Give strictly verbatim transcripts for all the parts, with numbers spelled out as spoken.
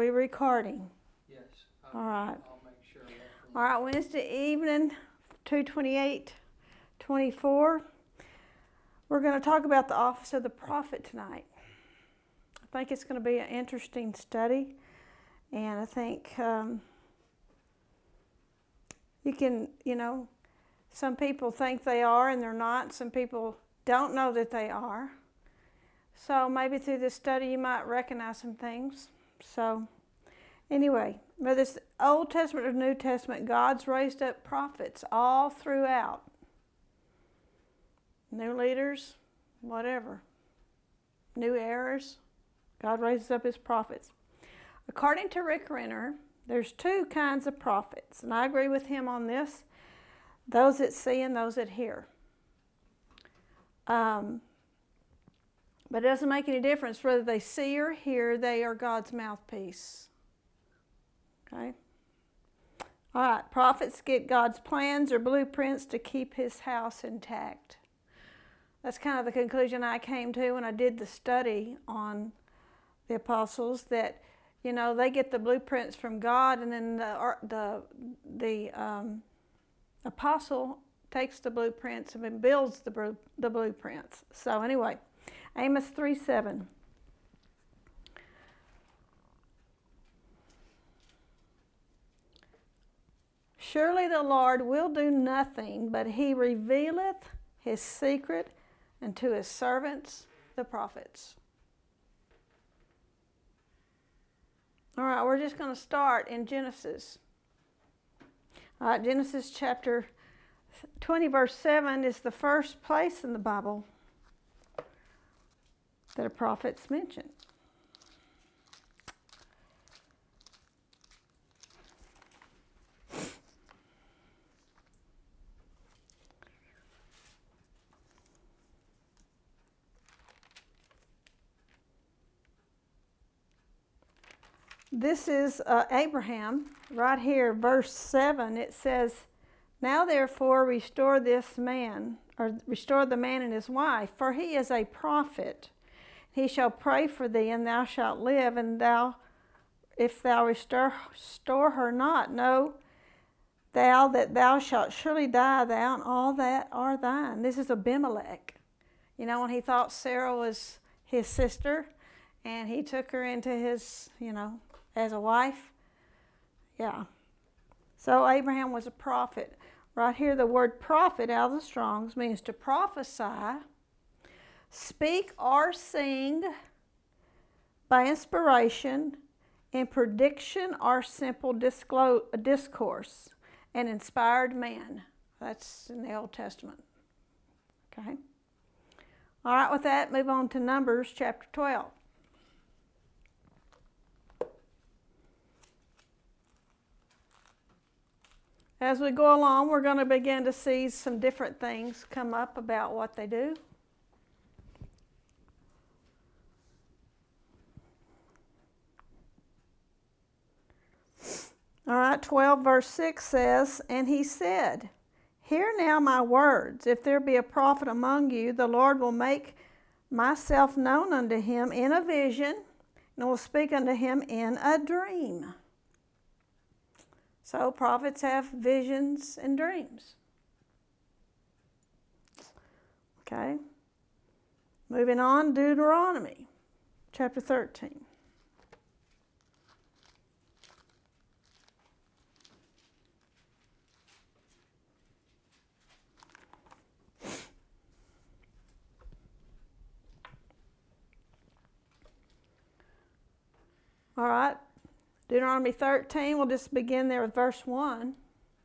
we recording? Yes. I'll, All right. I'll make sure. All right, Wednesday evening, two twenty-eight twenty-four. We're going to talk about the office of the prophet tonight. I think it's going to be an interesting study, and I think um, you can, you know, some people think they are and they're not. Some people don't know that they are. So maybe through this study you might recognize some things. So anyway, whether it's Old Testament or New Testament, God's raised up prophets all throughout. New leaders, whatever. New errors, God raises up his prophets. According to Rick Renner, there's two kinds of prophets, and I agree with him on this. Those that see and those that hear. Um, but it doesn't make any difference whether they see or hear, they are God's mouthpiece. Okay? All right, prophets get God's plans or blueprints to keep his house intact. That's kind of the conclusion I came to when I did the study on the apostles, that, you know, they get the blueprints from God, and then the, the, the um, apostle takes the blueprints and builds the, the blueprints. So anyway, Amos three seven. Surely the Lord will do nothing, but he revealeth his secret unto his servants, the prophets. All right, we're just going to start in Genesis. All right, Genesis chapter twenty, verse seven is the first place in the Bible that a prophet's mentioned. This is uh, Abraham, right here, verse seven. It says, now therefore restore this man, or restore the man and his wife, for he is a prophet. He shall pray for thee, and thou shalt live, and thou, if thou restore, restore her not, know thou that thou shalt surely die, thou and all that are thine. This is Abimelech. You know, when he thought Sarah was his sister, and he took her into his, you know, as a wife. Yeah. So Abraham was a prophet. Right here, the word prophet out of the Strong's means to prophesy, speak or sing by inspiration, in prediction or simple discourse, an inspired man. That's in the Old Testament. Okay. All right, with that, move on to Numbers chapter twelve. As we go along, we're going to begin to see some different things come up about what they do. All right, twelve verse six says, and he said, hear now my words. If there be a prophet among you, the Lord will make myself known unto him in a vision, and will speak unto him in a dream. So prophets have visions and dreams. Okay. Moving on, Deuteronomy chapter thirteen. All right. Deuteronomy thirteen, we'll just begin there with verse one.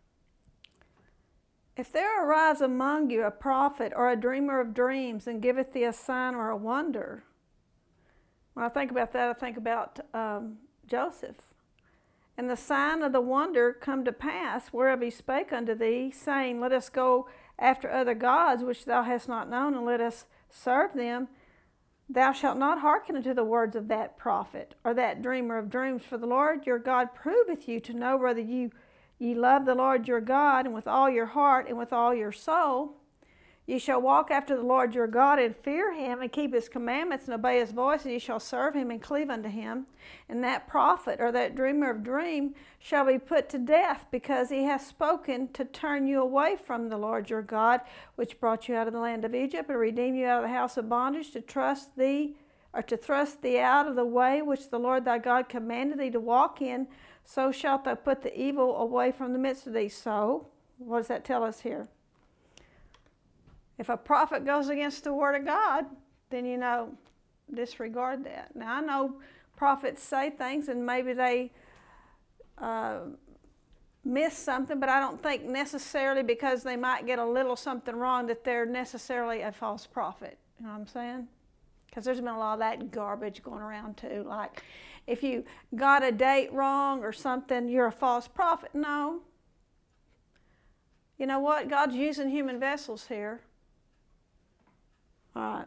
If there arise among you a prophet or a dreamer of dreams, and giveth thee a sign or a wonder. When I think about that, I think about um, Joseph. And the sign of the wonder come to pass, whereof he spake unto thee, saying, let us go after other gods, which thou hast not known, and let us serve them. Thou shalt not hearken unto the words of that prophet, or that dreamer of dreams, for the Lord your God proveth you to know whether you ye love the Lord your God, and with all your heart and with all your soul. Ye shall walk after the Lord your God, and fear him, and keep his commandments, and obey his voice, and ye shall serve him, and cleave unto him. And that prophet, or that dreamer of dream, shall be put to death, because he hath spoken to turn you away from the Lord your God, which brought you out of the land of Egypt, and redeemed you out of the house of bondage, to trust thee, or to thrust thee out of the way which the Lord thy God commanded thee to walk in. So shalt thou put the evil away from the midst of thee. So, what does that tell us here? If a prophet goes against the word of God, then, you know, disregard that. Now, I know prophets say things and maybe they uh, miss something, but I don't think necessarily because they might get a little something wrong that they're necessarily a false prophet. You know what I'm saying? Because there's been a lot of that garbage going around too. Like, if you got a date wrong or something, you're a false prophet. No. You know what? God's using human vessels here. All right.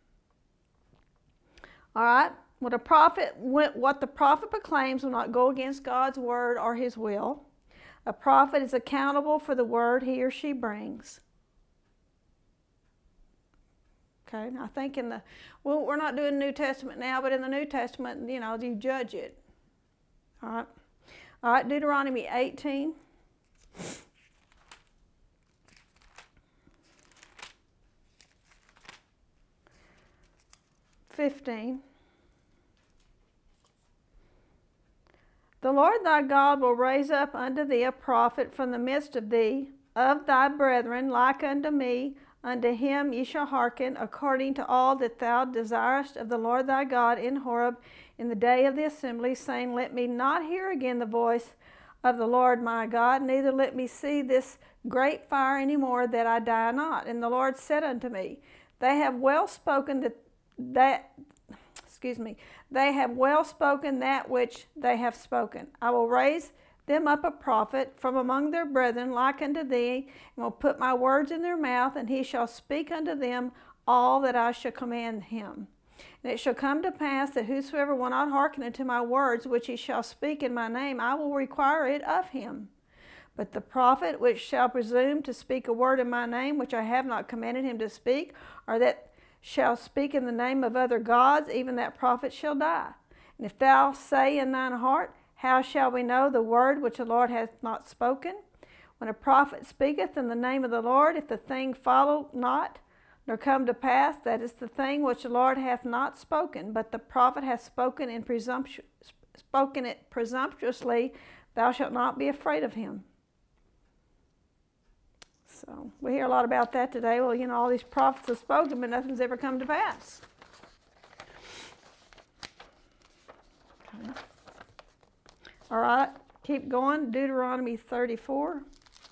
All right. What a prophet, what the prophet proclaims will not go against God's word or his will. A prophet is accountable for the word he or she brings. Okay. I think in the, well, we're not doing New Testament now, but in the New Testament, you know, you judge it. All right. All right. Deuteronomy eighteen. fifteen. The Lord thy God will raise up unto thee a prophet from the midst of thee, of thy brethren, like unto me. Unto him ye shall hearken, according to all that thou desirest of the Lord thy God in Horeb in the day of the assembly, saying, Let me not hear again the voice of the Lord my God, neither let me see this great fire any more, that I die not. And the Lord said unto me, They have well spoken that that excuse me they have well spoken that which they have spoken. I will raise them up a prophet from among their brethren like unto thee, and will put my words in their mouth, and he shall speak unto them all that I shall command him. And it shall come to pass that whosoever will not hearken unto my words which he shall speak in my name, I will require it of him. But the prophet which shall presume to speak a word in my name which I have not commanded him to speak, or that shall speak in the name of other gods, even that prophet shall die. And if thou say in thine heart, How shall we know the word which the Lord hath not spoken? When a prophet speaketh in the name of the Lord, if the thing follow not, nor come to pass, that is the thing which the Lord hath not spoken, but the prophet hath spoken in presumptu- spoken it presumptuously, thou shalt not be afraid of him. So we hear a lot about that today. Well, you know, all these prophets have spoken, but nothing's ever come to pass. Okay. All right, keep going. Deuteronomy thirty-four.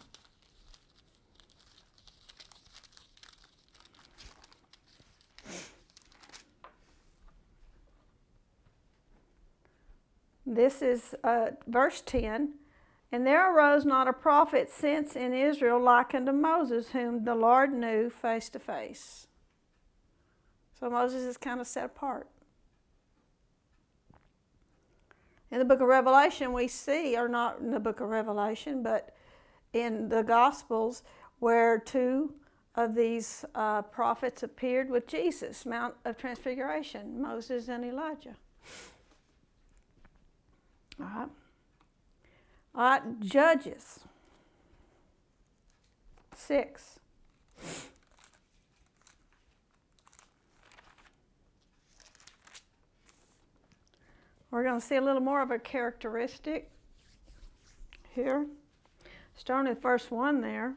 This is uh, verse ten. And there arose not a prophet since in Israel like unto Moses, whom the Lord knew face to face. So Moses is kind of set apart. In the book of Revelation we see, or not in the book of Revelation, but in the Gospels, where two of these uh, prophets appeared with Jesus, Mount of Transfiguration, Moses and Elijah. All right. All right, Judges six. We're going to see a little more of a characteristic here. Starting with verse one there.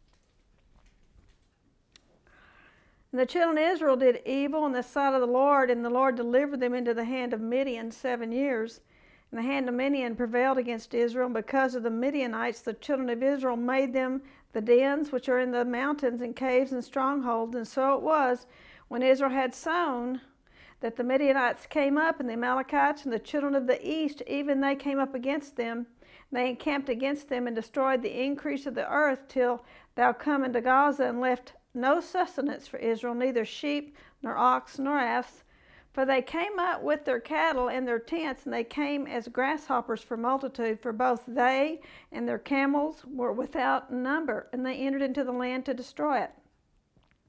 And the children of Israel did evil in the sight of the Lord, and the Lord delivered them into the hand of Midian seven years. And the hand of Midian prevailed against Israel, and because of the Midianites, the children of Israel made them the dens which are in the mountains and caves and strongholds. And so it was, when Israel had sown, that the Midianites came up, and the Amalekites and the children of the east, even they came up against them. And they encamped against them and destroyed the increase of the earth, till thou come into Gaza, and left no sustenance for Israel, neither sheep, nor ox, nor ass. For they came up with their cattle and their tents, and they came as grasshoppers for multitude, for both they and their camels were without number, and they entered into the land to destroy it.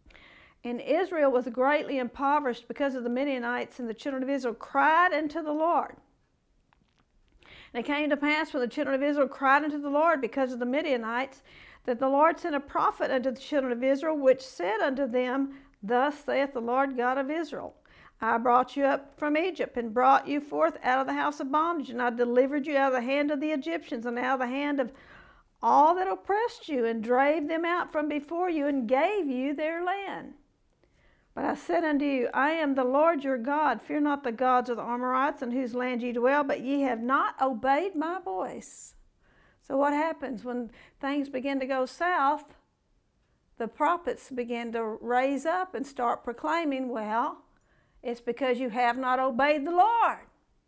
And Israel was greatly impoverished because of the Midianites, and the children of Israel cried unto the Lord. And it came to pass when the children of Israel cried unto the Lord because of the Midianites, that the Lord sent a prophet unto the children of Israel, which said unto them, Thus saith the Lord God of Israel, I brought you up from Egypt, and brought you forth out of the house of bondage, and I delivered you out of the hand of the Egyptians, and out of the hand of all that oppressed you, and drave them out from before you, and gave you their land. But I said unto you, I am the Lord your God. Fear not the gods of the Amorites, in whose land ye dwell, but ye have not obeyed my voice. So what happens when things begin to go south? The prophets begin to raise up and start proclaiming, well, it's because you have not obeyed the Lord.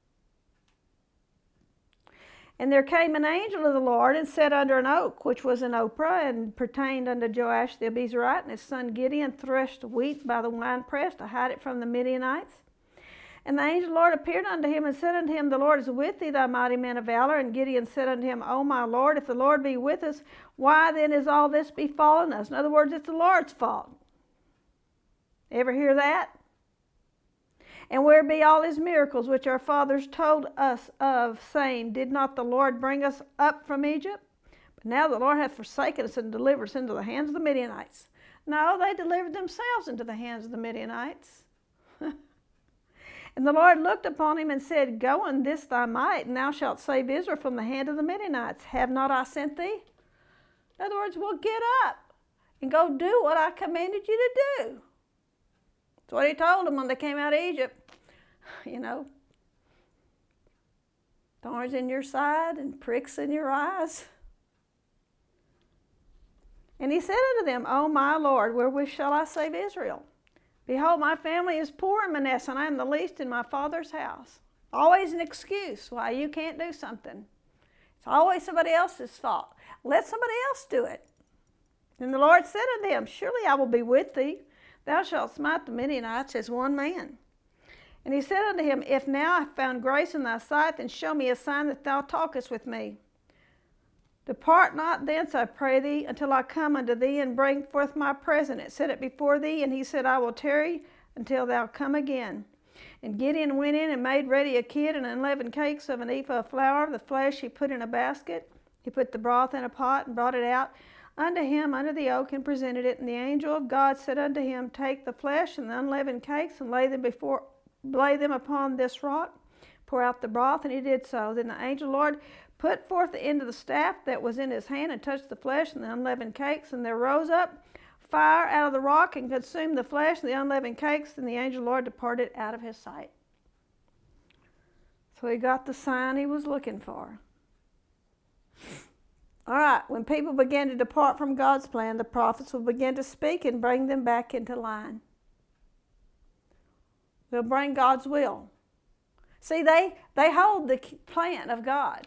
And there came an angel of the Lord and sat under an oak, which was in Ophrah, and pertained unto Joash the Abiezrite, and his son Gideon threshed wheat by the winepress to hide it from the Midianites. And the angel of the Lord appeared unto him and said unto him, The Lord is with thee, thou mighty man of valor. And Gideon said unto him, O my Lord, if the Lord be with us, why then is all this befallen us? In other words, it's the Lord's fault. Ever hear that? And where be all his miracles which our fathers told us of, saying, Did not the Lord bring us up from Egypt? But now the Lord hath forsaken us and delivered us into the hands of the Midianites. No, they delivered themselves into the hands of the Midianites. And the Lord looked upon him and said, Go in this thy might, and thou shalt save Israel from the hand of the Midianites. Have not I sent thee? In other words, well, get up and go do what I commanded you to do. That's what he told them when they came out of Egypt. You know, thorns in your side and pricks in your eyes. And he said unto them, O my Lord, wherewith shall I save Israel? Behold, my family is poor in Manasseh, and I am the least in my father's house. Always an excuse why you can't do something. It's always somebody else's fault. Let somebody else do it. And the Lord said unto him, Surely I will be with thee. Thou shalt smite the Midianites as one man. And he said unto him, If now I have found grace in thy sight, then show me a sign that thou talkest with me. Depart not thence, I pray thee, until I come unto thee and bring forth my present, and set it before thee. And he said, I will tarry until thou come again. And Gideon went in and made ready a kid and unleavened cakes of an ephah of flour. The flesh he put in a basket. He put the broth in a pot and brought it out unto him under the oak and presented it. And the angel of God said unto him, Take the flesh and the unleavened cakes and lay them before, lay them upon this rock. Pour out the broth, and he did so. Then the angel of the Lord put forth the end of the staff that was in his hand and touched the flesh and the unleavened cakes, and there rose up fire out of the rock and consumed the flesh and the unleavened cakes, and the angel of the Lord departed out of his sight. So he got the sign he was looking for. All right, when people begin to depart from God's plan, the prophets will begin to speak and bring them back into line. They'll bring God's will. See, they, they hold the plan of God.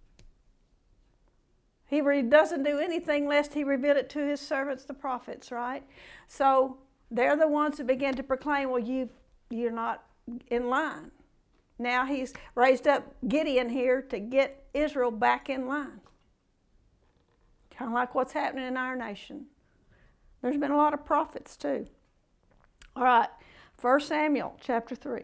He re- doesn't do anything lest he reveal it to his servants, the prophets, right? So they're the ones that begin to proclaim, well, you, you're not in line. Now he's raised up Gideon here to get Israel back in line. Kind of like what's happening in our nation. There's been a lot of prophets too. All right, First Samuel chapter three.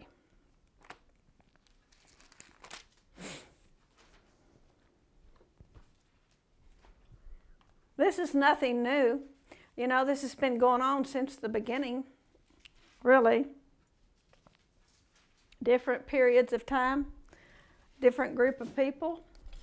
This is nothing new. You know, this has been going on since the beginning, really. Different periods of time, different group of people.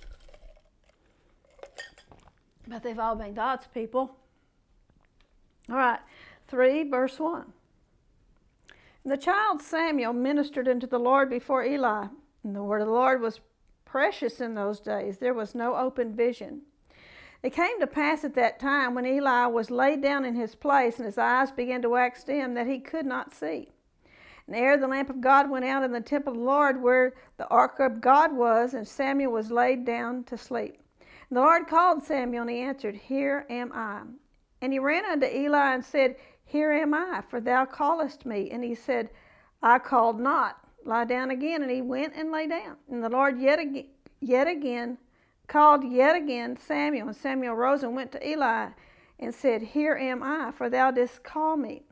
But they've all been God's people. All right, three, verse one. The child Samuel ministered unto the Lord before Eli, and the word of the Lord was precious in those days. There was no open vision. It came to pass at that time, when Eli was laid down in his place, and his eyes began to wax dim, that he could not see. And ere the lamp of God went out in the temple of the Lord, where the ark of God was, and Samuel was laid down to sleep. And the Lord called Samuel, and he answered, Here am I. And he ran unto Eli and said, Here am I, for thou callest me. And he said, I called not. Lie down again. And he went and lay down. And the Lord yet again, yet again called yet again Samuel. And Samuel rose and went to Eli and said, Here am I, for thou didst call me.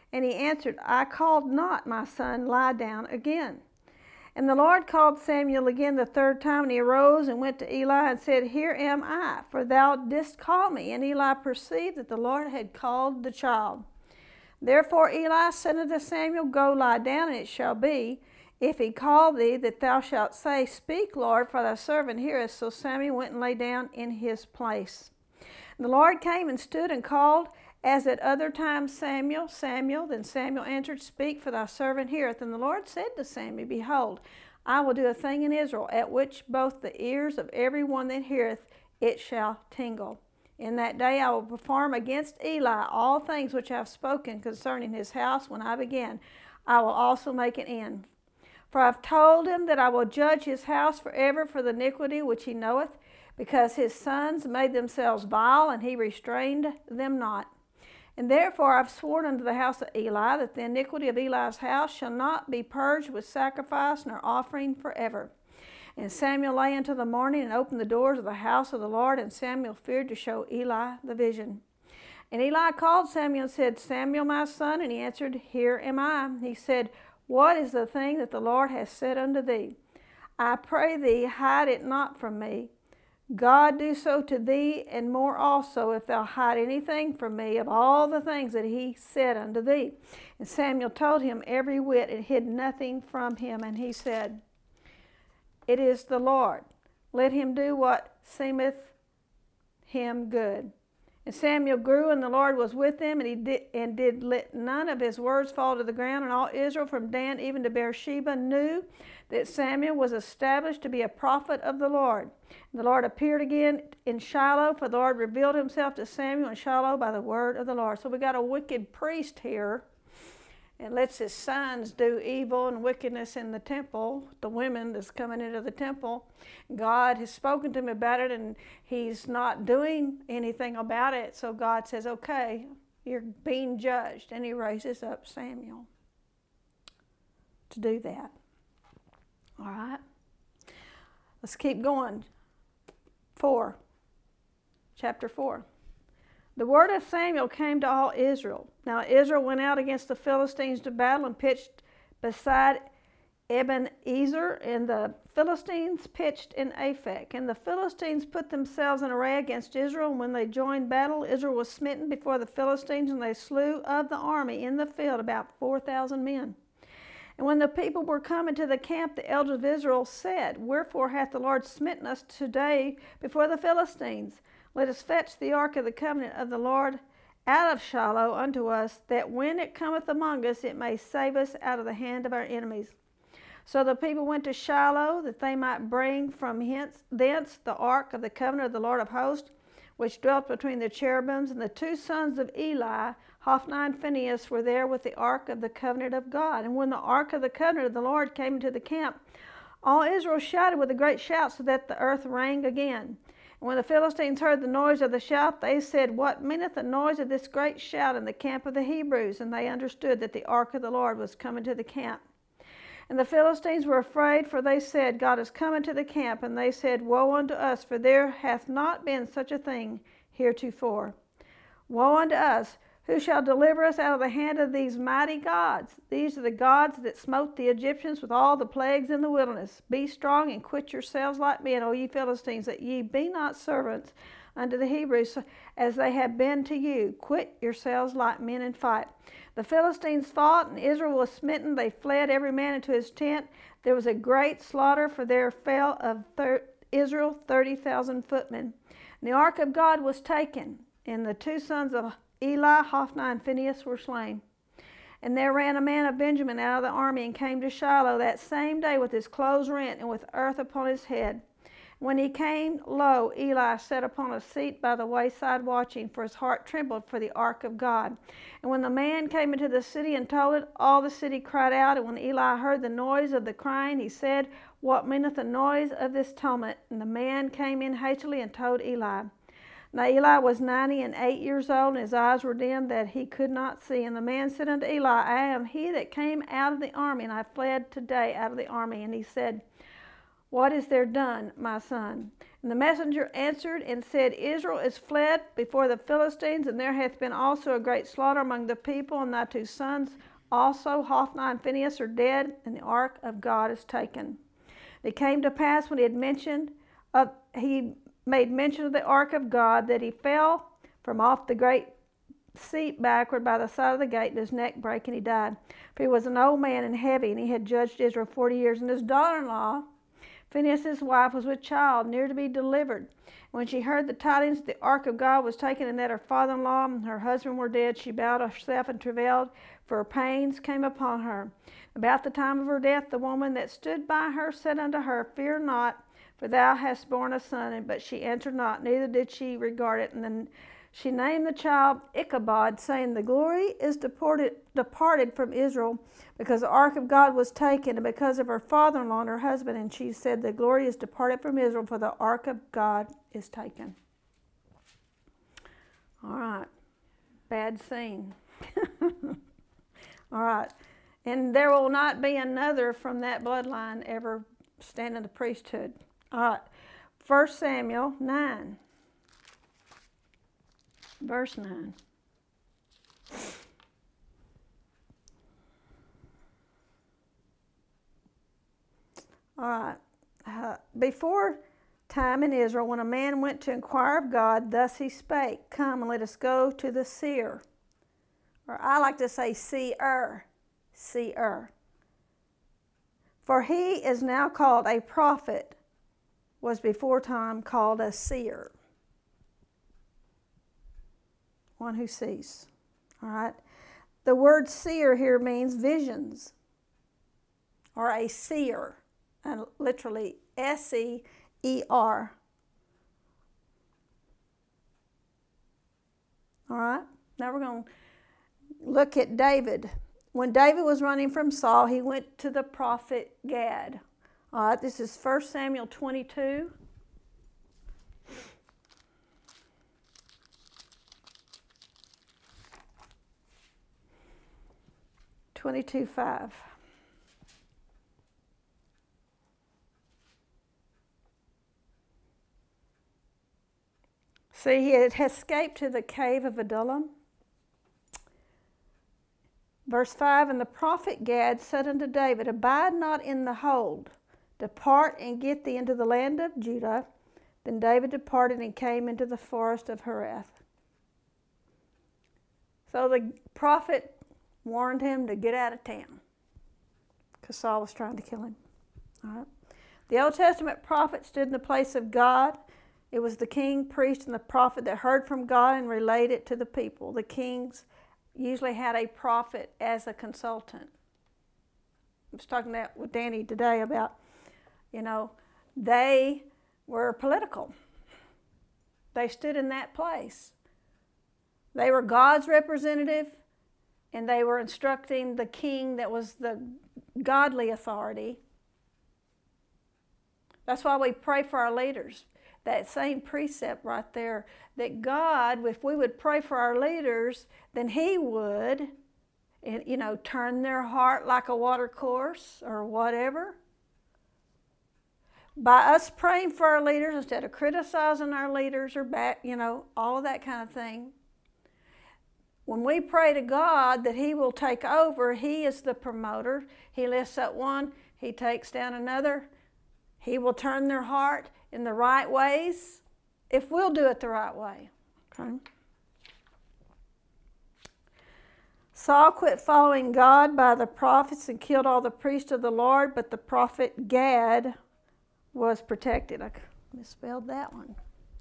And he answered, I called not, my son, lie down again. And the Lord called Samuel again the third time, and he arose and went to Eli and said, Here am I, for thou didst call me. And Eli perceived that the Lord had called the child. Therefore Eli said unto Samuel, Go lie down, and it shall be, if he call thee, that thou shalt say, Speak, Lord, for thy servant heareth. So Samuel went and lay down in his place. And the Lord came and stood and called, as at other times, Samuel, Samuel. Then Samuel answered, Speak, for thy servant heareth. And the Lord said to Samuel, Behold, I will do a thing in Israel, at which both the ears of every one that heareth it shall tingle. In that day I will perform against Eli all things which I have spoken concerning his house when I began. I will also make an end. For I have told him that I will judge his house forever for the iniquity which he knoweth, because his sons made themselves vile, and he restrained them not. And therefore I have sworn unto the house of Eli that the iniquity of Eli's house shall not be purged with sacrifice nor offering forever. And Samuel lay until the morning and opened the doors of the house of the Lord, and Samuel feared to show Eli the vision. And Eli called Samuel and said, Samuel, my son. And he answered, Here am I. He said, What is the thing that the Lord has said unto thee? I pray thee, hide it not from me. God do so to thee, and more also, if thou hide anything from me of all the things that he said unto thee. And Samuel told him every whit, and hid nothing from him. And he said, It is the Lord. Let him do what seemeth him good. And Samuel grew, and the Lord was with him, and he did, and did let none of his words fall to the ground. And all Israel from Dan even to Beersheba knew that Samuel was established to be a prophet of the Lord. And the Lord appeared again in Shiloh, for the Lord revealed himself to Samuel in Shiloh by the word of the Lord. So we got a wicked priest here, and lets his sons do evil and wickedness in the temple, the women that's coming into the temple. God has spoken to him about it, and he's not doing anything about it. So God says, okay, you're being judged. And he raises up Samuel to do that. All right. Let's keep going. Four. Chapter four. The word of Samuel came to all Israel. Now Israel went out against the Philistines to battle and pitched beside Ebenezer, and the Philistines pitched in Aphek. And the Philistines put themselves in array against Israel, and when they joined battle, Israel was smitten before the Philistines, and they slew of the army in the field about four thousand men. And when the people were coming to the camp, the elders of Israel said, Wherefore hath the Lord smitten us today before the Philistines? Let us fetch the ark of the covenant of the Lord out of Shiloh unto us, that when it cometh among us, it may save us out of the hand of our enemies. So the people went to Shiloh, that they might bring from hence thence the ark of the covenant of the Lord of hosts, which dwelt between the cherubims. And the two sons of Eli, Hophni and Phinehas, were there with the ark of the covenant of God. And when the ark of the covenant of the Lord came into the camp, all Israel shouted with a great shout, so that the earth rang again. And when the Philistines heard the noise of the shout, they said, What meaneth the noise of this great shout in the camp of the Hebrews? And they understood that the ark of the Lord was coming to the camp. And the Philistines were afraid, for they said, God is coming to the camp. And they said, Woe unto us, for there hath not been such a thing heretofore. Woe unto us! Who shall deliver us out of the hand of these mighty gods? These are the gods that smote the Egyptians with all the plagues in the wilderness. Be strong and quit yourselves like men, O ye Philistines, that ye be not servants unto the Hebrews, as they have been to you. Quit yourselves like men and fight. The Philistines fought, and Israel was smitten. They fled every man into his tent. There was a great slaughter, for there fell of thir- Israel thirty thousand footmen. And the ark of God was taken, and the two sons of Eli, Hophni, and Phinehas were slain. And there ran a man of Benjamin out of the army, and came to Shiloh that same day with his clothes rent, and with earth upon his head. When he came, lo, Eli sat upon a seat by the wayside watching, for his heart trembled for the ark of God. And when the man came into the city and told it, all the city cried out. And when Eli heard the noise of the crying, he said, What meaneth the noise of this tumult? And the man came in hastily and told Eli. Now Eli was ninety and eight years old, and his eyes were dim that he could not see. And the man said unto Eli, I am he that came out of the army, and I fled today out of the army. And he said, What is there done, my son? And the messenger answered and said, Israel is fled before the Philistines, and there hath been also a great slaughter among the people, and thy two sons also, Hophni and Phinehas, are dead, and the ark of God is taken. It came to pass when he had mentioned of, he made mention of the ark of God, that he fell from off the great seat backward by the side of the gate, and his neck brake, and he died. For he was an old man and heavy, and he had judged Israel forty years. And his daughter-in-law, Phinehas, his wife, was with child, near to be delivered. When she heard the tidings that the ark of God was taken, and that her father-in-law and her husband were dead, she bowed herself and travailed, for her pains came upon her. About the time of her death, the woman that stood by her said unto her, Fear not, for thou hast borne a son. But she answered not, neither did she regard it. And then she named the child Ichabod, saying, The glory is departed, departed from Israel, because the ark of God was taken, and because of her father-in-law and her husband. And she said, The glory is departed from Israel, for the ark of God is taken. All right. Bad scene. All right. And there will not be another from that bloodline ever stand in the priesthood. All right. First Samuel nine. Verse nine. All right. Uh, before time in Israel, when a man went to inquire of God, thus he spake, Come and let us go to the seer. Or I like to say seer. Seer. For he is now called a prophet, was before time called a seer. One who sees. All right. The word seer here means visions, or a seer, and literally S E E R. All right. Now we're going to look at David. When David was running from Saul, he went to the prophet Gad. All right. This is First Samuel twenty-two. twenty-two five. See, he had escaped to the cave of Adullam. Verse five, And the prophet Gad said unto David, Abide not in the hold, depart and get thee into the land of Judah. Then David departed and came into the forest of Hereth. So the prophet warned him to get out of town because Saul was trying to kill him. All right. The Old Testament prophet stood in the place of God. It was the king, priest, and the prophet that heard from God and relayed it to the people. The kings usually had a prophet as a consultant. I was talking that with Danny today about, you know, they were political. They stood in that place. They were God's representative, and they were instructing the king that was the godly authority. That's why we pray for our leaders. That same precept right there, that God, if we would pray for our leaders, then He would, you know, turn their heart like a water course or whatever. By us praying for our leaders instead of criticizing our leaders or back, you know, all of that kind of thing. When we pray to God that He will take over, He is the promoter. He lifts up one, He takes down another. He will turn their heart in the right ways if we'll do it the right way. Okay. Saul quit following God by the prophets and killed all the priests of the Lord, but the prophet Gad was protected. I misspelled that one.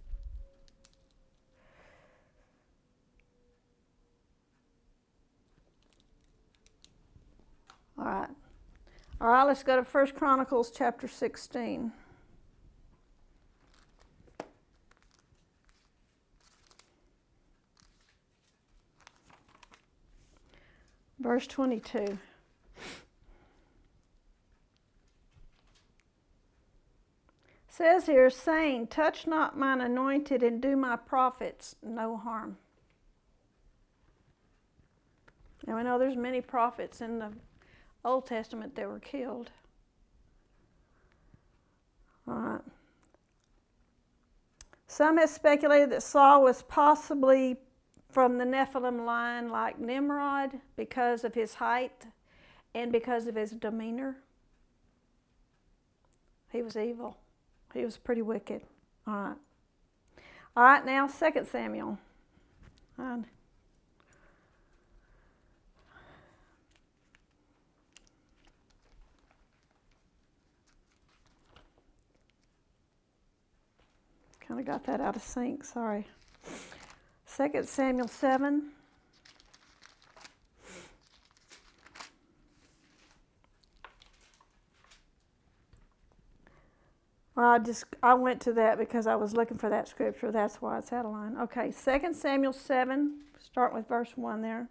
All right. All right, let's go to First Chronicles chapter sixteen. Verse twenty-two. Says here, saying, Touch not mine anointed and do my prophets no harm. Now we know there's many prophets in the Old Testament that were killed. Some have speculated that Saul was possibly from the Nephilim line like Nimrod because of his height and because of his demeanor. He was evil. He was pretty wicked. All right. All right, now Second Samuel. Kind of got that out of sync, sorry. Second Samuel seven. Well, I just I went to that because I was looking for that scripture. That's why it's out of line. Okay, Second Samuel seven, start with verse one there.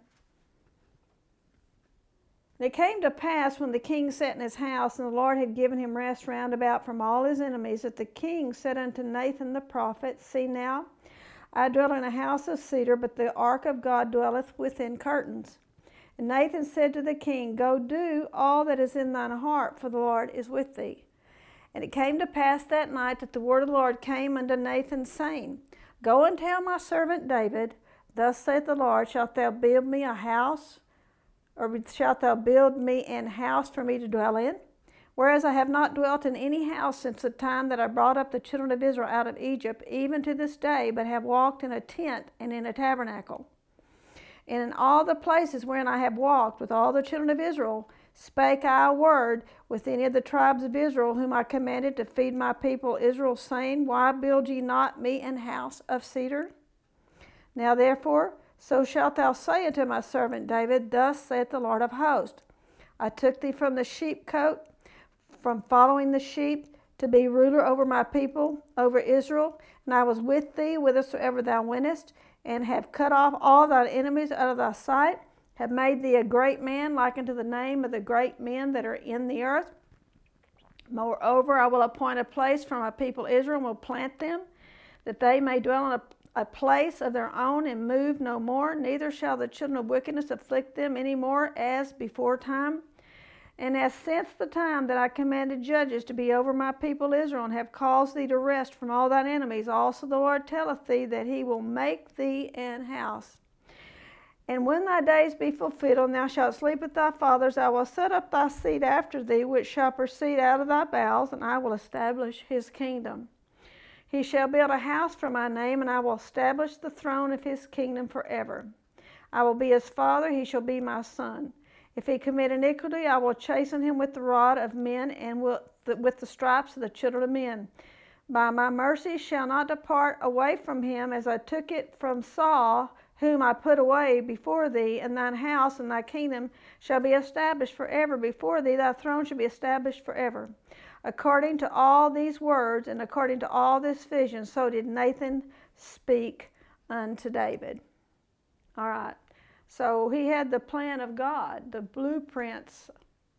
And it came to pass when the king sat in his house, and the Lord had given him rest round about from all his enemies, that the king said unto Nathan the prophet, See now, I dwell in a house of cedar, but the ark of God dwelleth within curtains. And Nathan said to the king, Go do all that is in thine heart, for the Lord is with thee. And it came to pass that night that the word of the Lord came unto Nathan, saying, Go and tell my servant David, Thus saith the Lord, Shalt thou build me a house, or shalt thou build me an house for me to dwell in? Whereas I have not dwelt in any house since the time that I brought up the children of Israel out of Egypt, even to this day, but have walked in a tent and in a tabernacle. And in all the places wherein I have walked with all the children of Israel, spake I a word with any of the tribes of Israel, whom I commanded to feed my people Israel, saying, Why build ye not me an house of cedar? Now therefore, so shalt thou say unto my servant David, Thus saith the Lord of hosts, I took thee from the sheepcote, from following the sheep, to be ruler over my people, over Israel, and I was with thee whithersoever thou wentest, and have cut off all thine enemies out of thy sight, have made thee a great man, like unto the name of the great men that are in the earth. Moreover, I will appoint a place for my people Israel, and will plant them, that they may dwell in a, a place of their own, and move no more. Neither shall the children of wickedness afflict them any more, as before time. And as since the time that I commanded judges to be over my people Israel, and have caused thee to rest from all thine enemies, also the Lord telleth thee that he will make thee an house. And when thy days be fulfilled, and thou shalt sleep with thy fathers, I will set up thy seed after thee, which shall proceed out of thy bowels, and I will establish his kingdom. He shall build a house for my name, and I will establish the throne of his kingdom forever. I will be his father, he shall be my son. If he commit iniquity, I will chasten him with the rod of men, and with the stripes of the children of men. By my mercy shall not depart away from him, as I took it from Saul, whom I put away before thee, and thine house and thy kingdom shall be established forever before thee, thy throne shall be established forever. According to all these words, and according to all this vision, so did Nathan speak unto David. All right. So he had the plan of God, the blueprints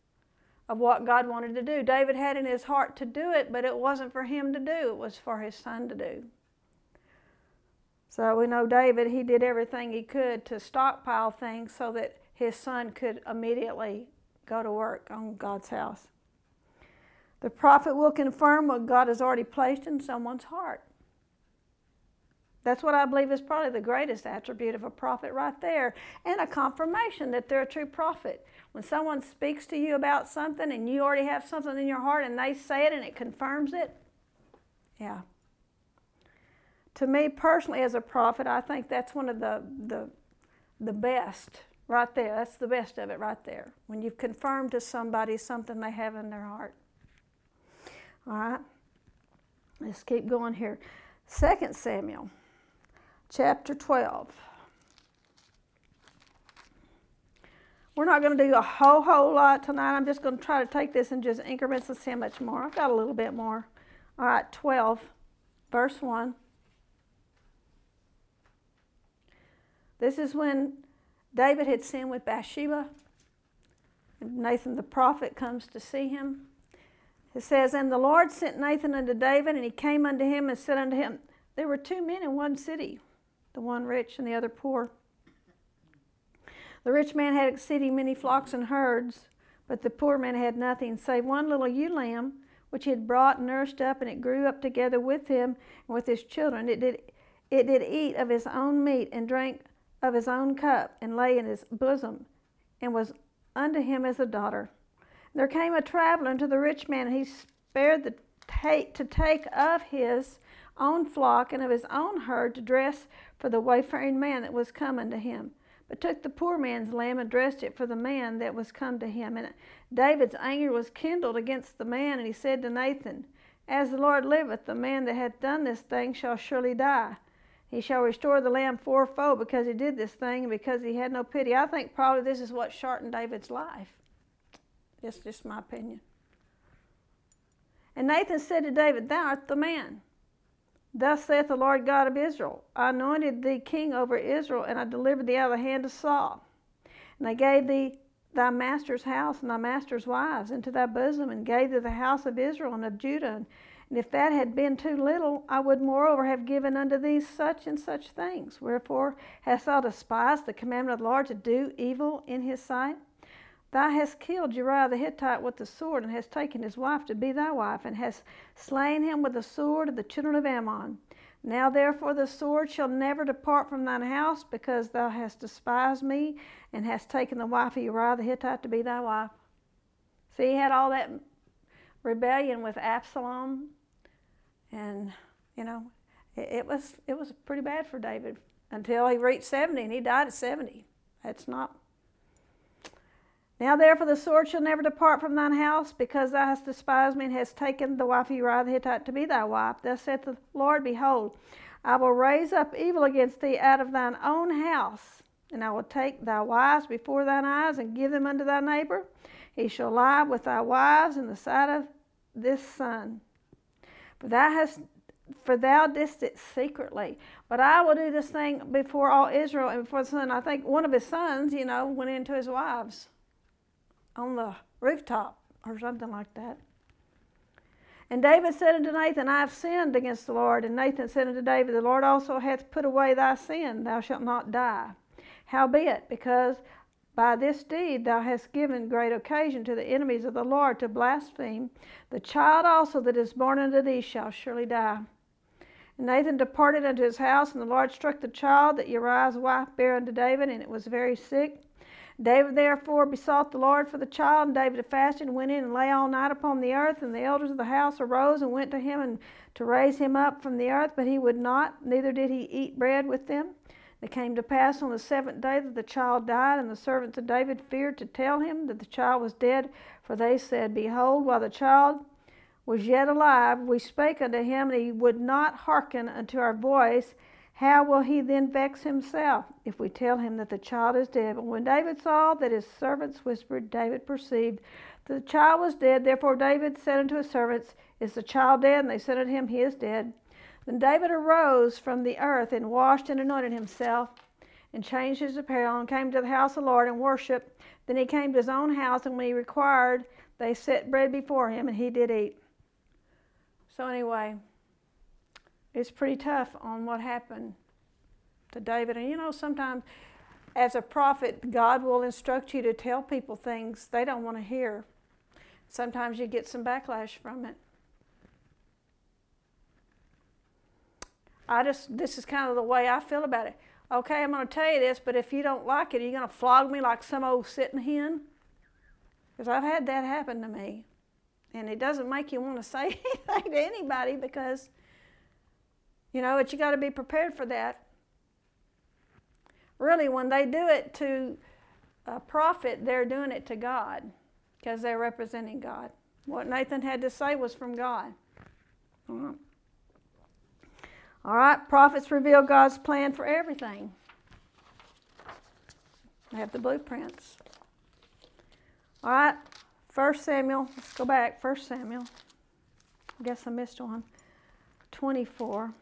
of what God wanted to do. David had in his heart to do it, but it wasn't for him to do. It was for his son to do. So we know David, he did everything he could to stockpile things so that his son could immediately go to work on God's house. The prophet will confirm what God has already placed in someone's heart. That's what I believe is probably the greatest attribute of a prophet right there, and a confirmation that they're a true prophet. When someone speaks to you about something and you already have something in your heart and they say it and it confirms it, yeah. To me personally as a prophet, I think that's one of the, the, the best right there. That's the best of it right there. When you've confirmed to somebody something they have in their heart. All right, let's keep going here. Second Samuel. Chapter twelve. We're not going to do a whole, whole lot tonight. I'm just going to try to take this in just increments and see how much more. I've got a little bit more. All right, twelve, verse one. This is when David had sinned with Bathsheba. And Nathan the prophet comes to see him. It says, And the Lord sent Nathan unto David, and he came unto him and said unto him, There were two men in one city, the one rich and the other poor. The rich man had exceeding many flocks and herds, but the poor man had nothing save one little ewe lamb, which he had brought and nourished up, and it grew up together with him and with his children. It did, it did eat of his own meat and drank of his own cup, and lay in his bosom, and was unto him as a daughter. There came a traveler unto the rich man, and he spared the take, to take of his own flock and of his own herd to dress for the wayfaring man that was come unto him, but took the poor man's lamb and dressed it for the man that was come to him. And David's anger was kindled against the man, and he said to Nathan, As the Lord liveth, the man that hath done this thing shall surely die. He shall restore the lamb fourfold, because he did this thing, and because he had no pity. I think probably this is what shortened David's life. It's just my opinion. And Nathan said to David, Thou art the man. Thus saith the Lord God of Israel, I anointed thee king over Israel, and I delivered thee out of the hand of Saul. And I gave thee thy master's house and thy master's wives into thy bosom, and gave thee the house of Israel and of Judah. And if that had been too little, I would moreover have given unto thee such and such things. Wherefore hast thou despised the commandment of the Lord to do evil in his sight? Thou hast killed Uriah the Hittite with the sword, and hast taken his wife to be thy wife, and hast slain him with the sword of the children of Ammon. Now therefore the sword shall never depart from thine house, because thou hast despised me, and hast taken the wife of Uriah the Hittite to be thy wife. See, he had all that rebellion with Absalom, and you know, it, it was it was pretty bad for David until he reached seventy, and he died at seventy. That's not. Now therefore the sword shall never depart from thine house, because thou hast despised me, and hast taken the wife of Uriah the Hittite to be thy wife. Thus saith the Lord, Behold, I will raise up evil against thee out of thine own house, and I will take thy wives before thine eyes, and give them unto thy neighbor. He shall lie with thy wives in the sight of this son. For thou hast For thou didst it secretly. But I will do this thing before all Israel and before the son. I think one of his sons, you know, went into his wives on the rooftop or something like that. And David said unto Nathan, I have sinned against the Lord. And Nathan said unto David, The Lord also hath put away thy sin. Thou shalt not die. Howbeit, because by this deed thou hast given great occasion to the enemies of the Lord to blaspheme, the child also that is born unto thee shall surely die. And Nathan departed unto his house, and the Lord struck the child that Uriah's wife bare unto David, and it was very sick. David therefore besought the Lord for the child, and David fasted and went in and lay all night upon the earth. And the elders of the house arose and went to him and to raise him up from the earth, but he would not, neither did he eat bread with them. It came to pass on the seventh day that the child died, and the servants of David feared to tell him that the child was dead, for they said, Behold, while the child was yet alive, we spake unto him, and he would not hearken unto our voice. How will he then vex himself, if we tell him that the child is dead? But when David saw that his servants whispered, David perceived that the child was dead. Therefore David said unto his servants, Is the child dead? And they said unto him, He is dead. Then David arose from the earth, and washed and anointed himself, and changed his apparel, and came to the house of the Lord, and worshipped. Then he came to his own house, and when he required, they set bread before him, and he did eat. So anyway, it's pretty tough on what happened to David. And you know, sometimes as a prophet, God will instruct you to tell people things they don't want to hear. Sometimes you get some backlash from it. I just, this is kind of the way I feel about it. Okay, I'm going to tell you this, but if you don't like it, are you going to flog me like some old sitting hen? Because I've had that happen to me. And it doesn't make you want to say anything to anybody, because, you know, but you got to be prepared for that. Really, when they do it to a prophet, they're doing it to God, because they're representing God. What Nathan had to say was from God. All right. All right, prophets reveal God's plan for everything. They have the blueprints. All right, First Samuel, let's go back, First Samuel. I guess I missed one. twenty-four.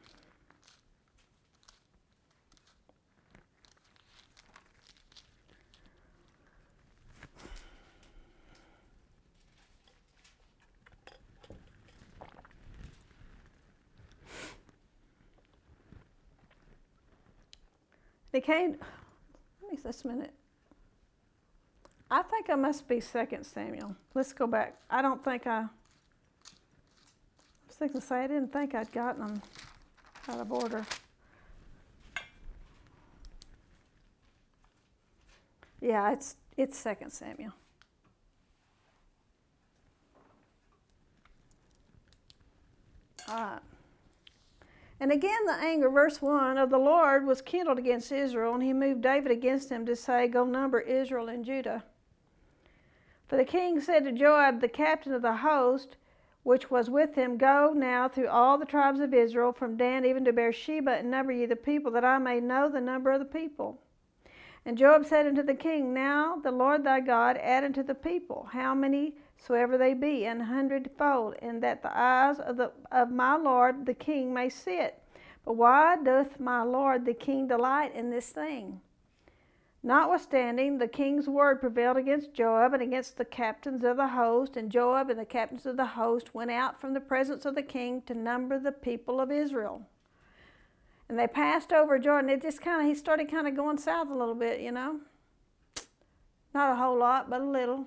They came, let me just a minute. I think I must be Second Samuel. Let's go back. I don't think I, was going to say, I didn't think I'd gotten them out of order. Yeah, it's it's Second Samuel. All right. And again the anger, verse one, of the Lord was kindled against Israel, and he moved David against him to say, go number Israel and Judah. For the king said to Joab, the captain of the host, which was with him, go now through all the tribes of Israel, from Dan even to Beersheba, and number ye the people, that I may know the number of the people. And Joab said unto the king, now the Lord thy God add unto the people, how many soever they be, an hundredfold, and that the eyes of, the, of my lord the king may see it. But why doth my lord the king delight in this thing? Notwithstanding, the king's word prevailed against Joab and against the captains of the host, and Joab and the captains of the host went out from the presence of the king to number the people of Israel. And they passed over Jordan. It just kind of, he started kind of going south a little bit, you know. Not a whole lot, but a little.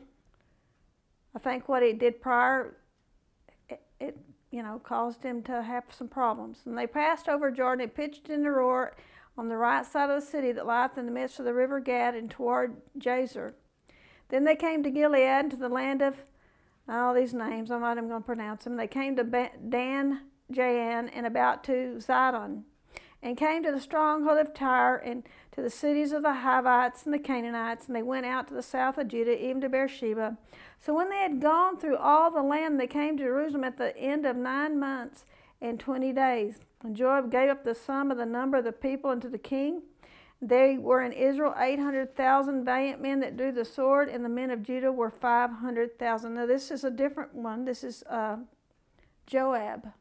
I think what he did prior, it, it you know, caused him to have some problems. And they passed over Jordan and pitched in the roar on the right side of the city that lieth in the midst of the river Gad and toward Jazer. Then they came to Gilead and to the land of, all these names, I'm not even going to pronounce them. They came to Dan, Jaan, and about to Zidon, and came to the stronghold of Tyre, and to the cities of the Hivites and the Canaanites, and they went out to the south of Judah, even to Beersheba. So when they had gone through all the land, they came to Jerusalem at the end of nine months and twenty days. And Joab gave up the sum of the number of the people unto the king. They were in Israel eight hundred thousand valiant men that drew the sword, and the men of Judah were five hundred thousand. Now this is a different one. This is uh, Joab.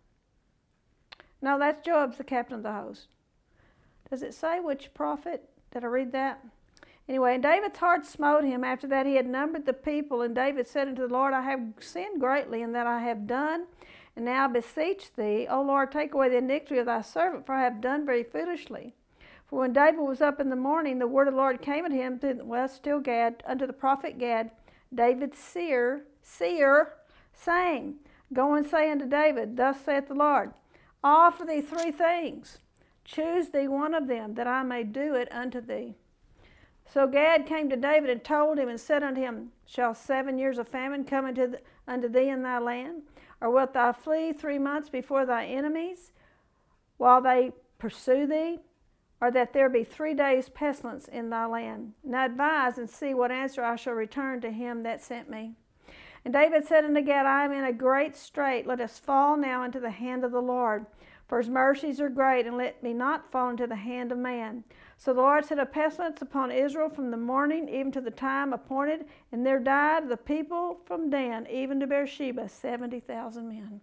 No, that's Joab's the captain of the host. Does it say which prophet? Did I read that? Anyway, and David's heart smote him after that he had numbered the people. And David said unto the Lord, I have sinned greatly in that I have done. And now I beseech thee, O Lord, take away the iniquity of thy servant, for I have done very foolishly. For when David was up in the morning, the word of the Lord came unto him, to, well, still Gad, unto the prophet Gad, David's seer, seer, saying, go and say unto David, thus saith the Lord, I offer thee three things. Choose thee one of them, that I may do it unto thee. So Gad came to David and told him and said unto him, shall seven years of famine come into the, unto thee in thy land? Or wilt thou flee three months before thy enemies, while they pursue thee? Or that there be three days pestilence in thy land? Now advise and see what answer I shall return to him that sent me. And David said unto Gad, I am in a great strait. Let us fall now into the hand of the Lord. For his mercies are great, and let me not fall into the hand of man. So the Lord set a pestilence upon Israel from the morning even to the time appointed, and there died the people from Dan even to Beersheba, seventy thousand men.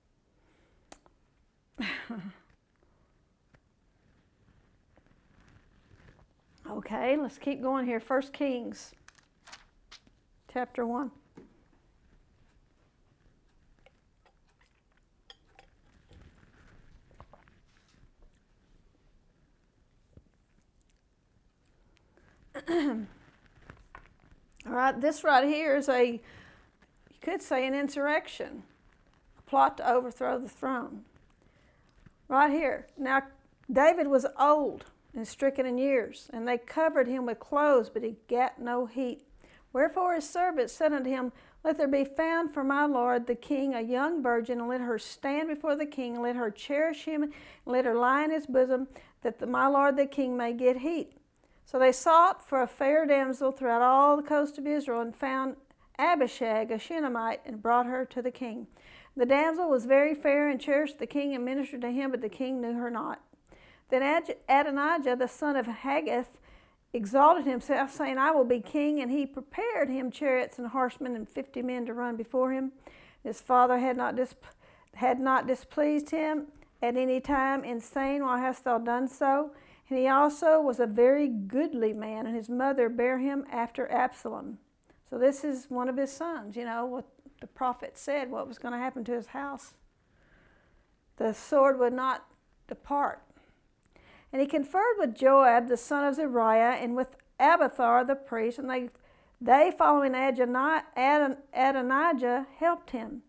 Okay, let's keep going here. First Kings, chapter one. All right, this right here is a, you could say, an insurrection, a plot to overthrow the throne. Right here. Now, David was old and stricken in years, and they covered him with clothes, but he gat no heat. Wherefore his servants said unto him, let there be found for my lord the king a young virgin, and let her stand before the king, and let her cherish him, and let her lie in his bosom, that the, my lord the king may get heat. So they sought for a fair damsel throughout all the coast of Israel, and found Abishag, a Shunammite, and brought her to the king. The damsel was very fair, and cherished the king, and ministered to him, but the king knew her not. Then Adonijah, the son of Haggith, exalted himself, saying, I will be king, and he prepared him chariots and horsemen and fifty men to run before him. His father had not, dis- had not displeased him at any time in saying, why hast thou done so? And he also was a very goodly man, and his mother bare him after Absalom. So this is one of his sons, you know, what the prophet said, what was going to happen to his house. The sword would not depart. And he conferred with Joab, the son of Zeruiah, and with Abiathar the priest, and they, they following Adonijah, helped him.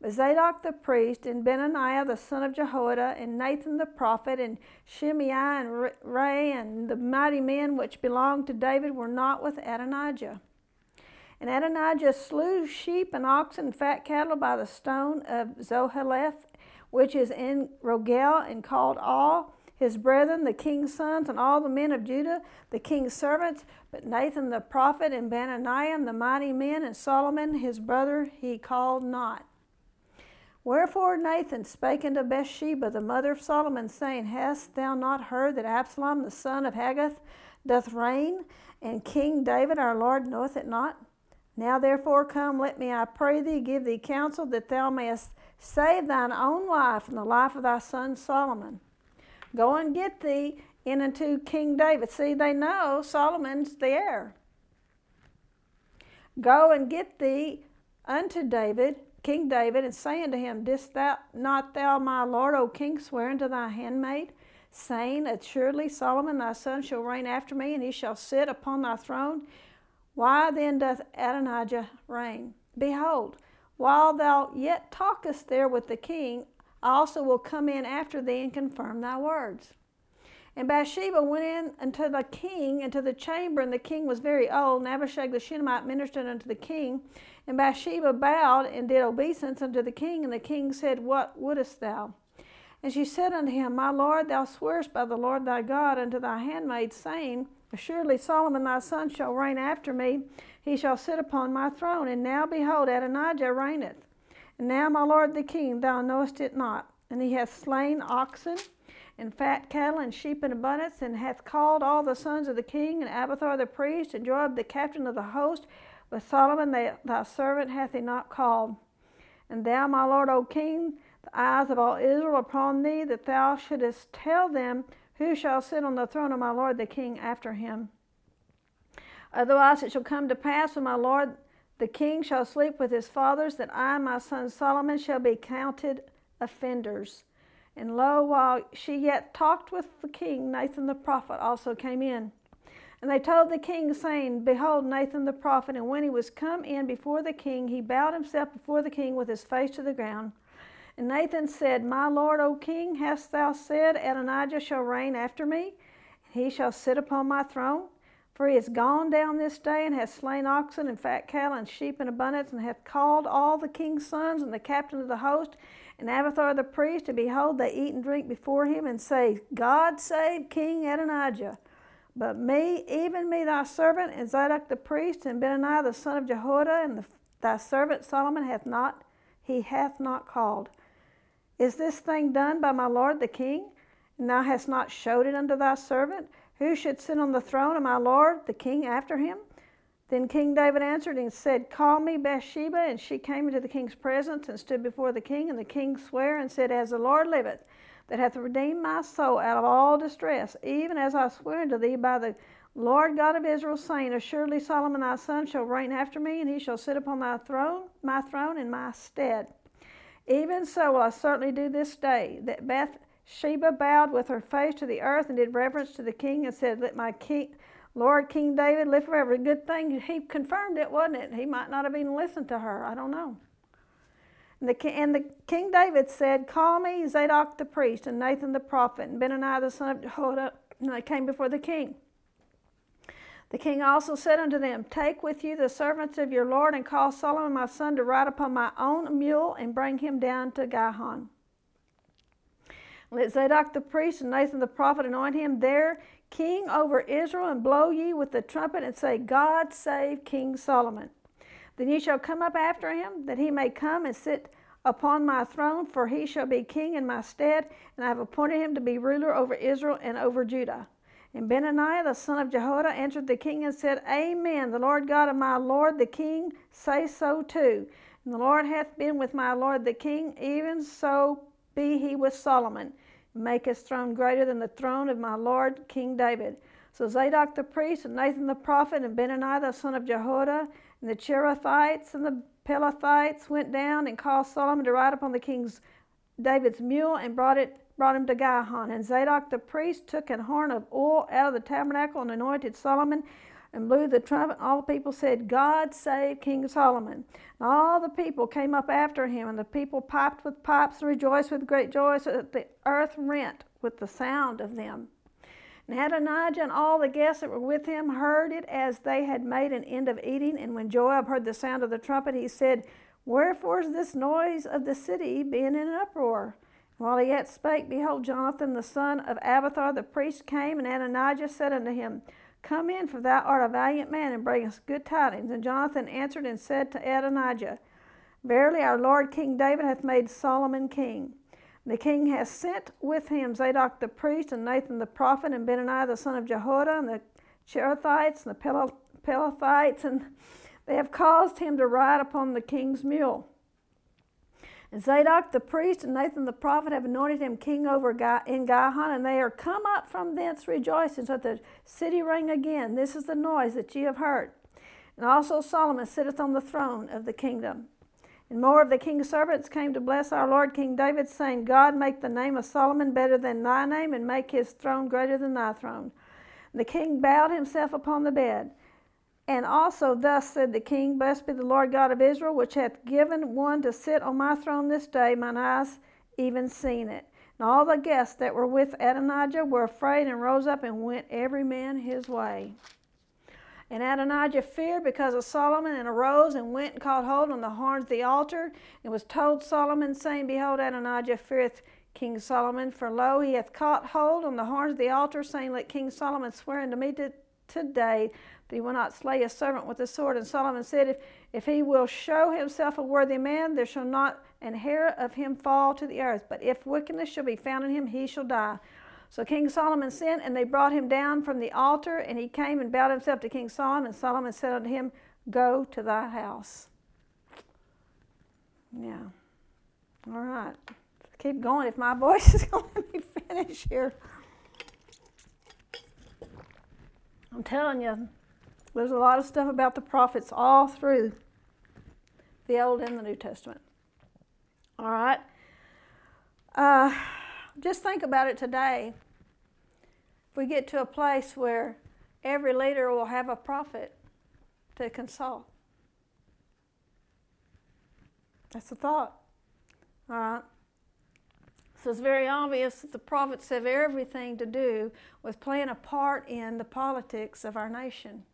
But Zadok the priest, and Benaiah the son of Jehoiada, and Nathan the prophet, and Shimei, and Ray, and the mighty men which belonged to David were not with Adonijah. And Adonijah slew sheep and oxen and fat cattle by the stone of Zoheleth, which is in Rogel, and called all his brethren, the king's sons, and all the men of Judah, the king's servants. But Nathan the prophet, and Benaiah, and the mighty men, and Solomon his brother, he called not. Wherefore Nathan spake unto Bathsheba, the mother of Solomon, saying, Hast thou not heard that Absalom the son of Haggith doth reign, and King David our Lord knoweth it not? Now therefore come, let me, I pray thee, give thee counsel, that thou mayest save thine own life and the life of thy son Solomon. Go and get thee in unto King David. See, they know Solomon's the heir. Go and get thee unto David, King David, and say unto him, Didst thou not thou, my lord, O king, swear unto thy handmaid, saying, Assuredly Solomon thy son shall reign after me, and he shall sit upon thy throne? Why then doth Adonijah reign? Behold, while thou yet talkest there with the king, I also will come in after thee and confirm thy words. And Bathsheba went in unto the king into the chamber, and the king was very old, and Abishag the Shunammite ministered unto the king. And Bathsheba bowed and did obeisance unto the king, and the king said, What wouldest thou? And she said unto him, My lord, thou swearest by the Lord thy God unto thy handmaid, saying, Assuredly Solomon thy son shall reign after me, he shall sit upon my throne. And now behold, Adonijah reigneth. And now, my lord the king, thou knowest it not. And he hath slain oxen, and fat cattle, and sheep in abundance, and hath called all the sons of the king, and Abiathar the priest, and Joab the captain of the host, but Solomon thy, thy servant hath he not called. And thou, my lord, O king, the eyes of all Israel upon thee, that thou shouldest tell them who shall sit on the throne of my lord the king after him. Otherwise it shall come to pass, when my lord the king shall sleep with his fathers, that I and my son Solomon shall be counted offenders. And lo, while she yet talked with the king, Nathan the prophet also came in. And they told the king, saying, Behold, Nathan the prophet. And when he was come in before the king, he bowed himself before the king with his face to the ground. And Nathan said, My lord, O king, hast thou said, Adonijah shall reign after me? He shall sit upon my throne? For he is gone down this day, and hath slain oxen and fat cattle and sheep in abundance, and hath called all the king's sons and the captain of the host, and Abiathar the priest, and behold, they eat and drink before him, and say, God save King Adonijah. But me, even me thy servant, and Zadok the priest, and Benaiah the son of Jehoiada, and the, thy servant Solomon hath not, he hath not called. Is this thing done by my lord the king? And thou hast not showed it unto thy servant? Who should sit on the throne of my lord the king after him? Then King David answered and said, Call me Bathsheba. And she came into the king's presence and stood before the king. And the king sware and said, As the Lord liveth, that hath redeemed my soul out of all distress, even as I swear unto thee by the Lord God of Israel, saying, Assuredly Solomon thy son shall reign after me, and he shall sit upon thy throne, my throne in my stead. Even so will I certainly do this day. That Bathsheba bowed with her face to the earth and did reverence to the king and said, Let my king, Lord King David live forever. A good thing he confirmed it, wasn't it? He might not have even listened to her. I don't know. And the, and the King David said, Call me Zadok the priest, and Nathan the prophet, and Benaiah the son of Jehoiada. And they came before the king. The king also said unto them, Take with you the servants of your lord, and call Solomon my son to ride upon my own mule, and bring him down to Gihon. Let Zadok the priest and Nathan the prophet anoint him there king over Israel, and blow ye with the trumpet, and say, God save King Solomon. Then ye shall come up after him, that he may come and sit upon my throne, for he shall be king in my stead, and I have appointed him to be ruler over Israel and over Judah. And Benaiah the son of Jehoiada answered the king and said, Amen, the Lord God of my lord the king say so too. And the Lord hath been with my lord the king, even so be he with Solomon. Make his throne greater than the throne of my lord King David. So Zadok the priest, and Nathan the prophet, and Benaiah the son of Jehoiada, and the Cherethites and the Pelethites went down and caused Solomon to ride upon the king's David's mule, and brought it brought him to Gihon. And Zadok the priest took an horn of oil out of the tabernacle and anointed Solomon and blew the trumpet. All the people said, God save King Solomon. And all the people came up after him, and the people piped with pipes and rejoiced with great joy, so that the earth rent with the sound of them. And Adonijah and all the guests that were with him heard it as they had made an end of eating. And when Joab heard the sound of the trumpet, he said, Wherefore is this noise of the city being in an uproar? And while he yet spake, behold, Jonathan the son of Abiathar the priest came, and Adonijah said unto him, Come in, for thou art a valiant man, and bring us good tidings. And Jonathan answered and said to Adonijah, Verily our Lord King David hath made Solomon king. The king hath sent with him Zadok the priest, and Nathan the prophet, and Benaiah the son of Jehoiada, and the Cherethites, and the Pelethites, and they have caused him to ride upon the king's mule. And Zadok the priest and Nathan the prophet have anointed him king over in Gihon, and they are come up from thence rejoicing, so that the city rang again. This is the noise that ye have heard. And also Solomon sitteth on the throne of the kingdom. And more of the king's servants came to bless our Lord King David, saying, God make the name of Solomon better than thy name, and make his throne greater than thy throne. And the king bowed himself upon the bed. And also thus said the king, Blessed be the Lord God of Israel, which hath given one to sit on my throne this day, mine eyes even seen it. And all the guests that were with Adonijah were afraid, and rose up and went every man his way. And Adonijah feared because of Solomon, and arose and went and caught hold on the horns of the altar, and was told Solomon, saying, Behold, Adonijah feareth King Solomon, for lo, he hath caught hold on the horns of the altar, saying, Let King Solomon swear unto me to, today that he will not slay his servant with the sword. And Solomon said, if, if he will show himself a worthy man, there shall not an hair of him fall to the earth. But if wickedness shall be found in him, he shall die. So King Solomon sent, and they brought him down from the altar, and he came and bowed himself to King Solomon. And Solomon said unto him, Go to thy house. Yeah. All right. Keep going if my voice is going to let me finish here. I'm telling you, there's a lot of stuff about the prophets all through the Old and the New Testament. All right. Uh, just think about it today. If we get to a place where every leader will have a prophet to consult. That's a thought. All right. So it's very obvious that the prophets have everything to do with playing a part in the politics of our nation.